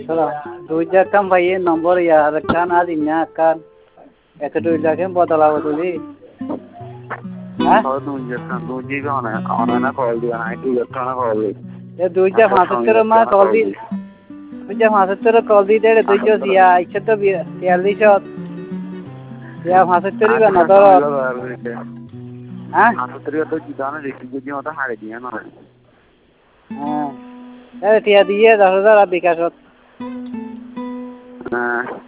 দুইটা কাম পাইয়ে নম্বর ইয়ার কান আদিনা কান এত দুইটাকে বদলা বদলি হ্যাঁ দুইটা অনানা কল দিও না দুইটা কল দি এ দুইটা 75 মা কল দি দুইটা 75 কল দি দে দুইটা সিয়া ইচ্ছা তো 42 ইয়া 75 বা না তো হ্যাঁ 75 তো জিদানো দেখি যদি মত হারে দিয়া না হ্যাঁ এ টিয়া দিয়ে 10000 বিকাশত হ্যাঁ